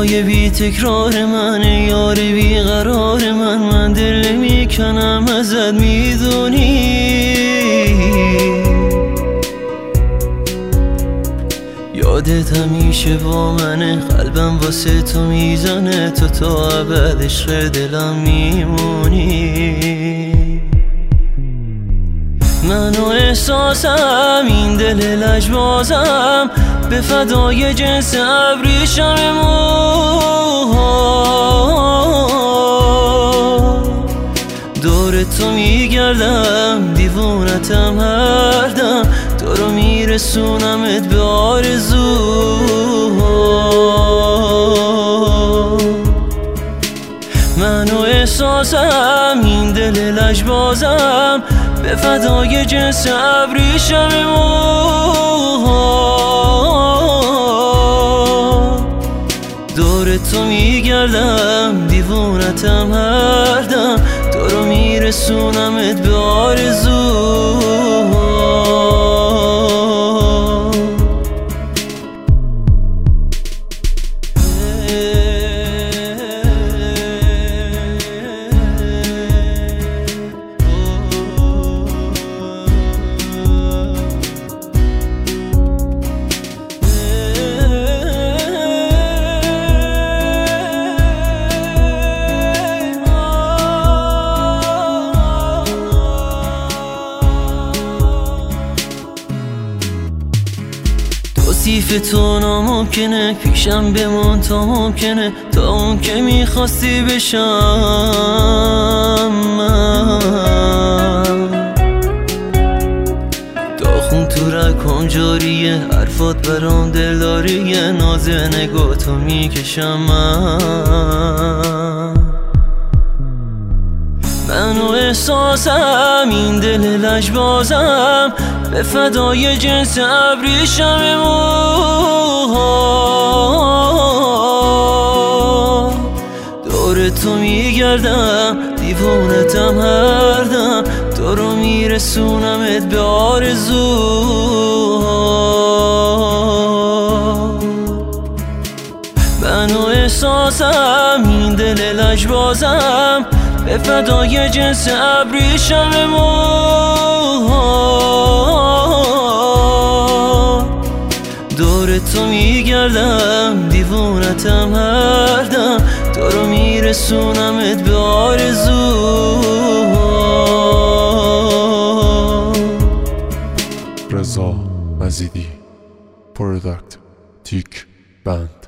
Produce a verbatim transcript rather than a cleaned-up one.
صدای بی تکرار من، یار بی قرار من. من دل نمیکنم ازت میدونی، یادت همیشه با منه، قلبم واسه تو میزنه، تو تا ابد عشق دلم میمونی. من و احساسم این دل لجبازم، به فدای جنس ابریشم موها. دور تو میگردم، دیوونتم هر دم، تو رو میرسونمت به آرزوها. من و احساسم این دل لجبازم، به فدای جنس ابریشم موها. دور تو میگردم، دیوونتم هر دم، تو رو میرسونمت به آرزوها. توصیف تو ناممکنه، پیشم بمون تا ممکنه، تا اون که میخواستی بشم من. داخون تو رکام جاریه، حرفات برام دلداریه، ناز نگاتو میکشم من. من و احساسم این دل لجبازم، به فدای جنس ابریشم موها. دور تو میگردم، دیوونتم هر دم، تو رو میرسونمت به آرزوها. من و احساسم این دل لجبازم، به فدای جنس ابریشم موها. دور تو میگردم، دیوونتم هر دم، تو رو میرسونمت به آرزوها. رضا مزیدی، پروداکت تیک بند.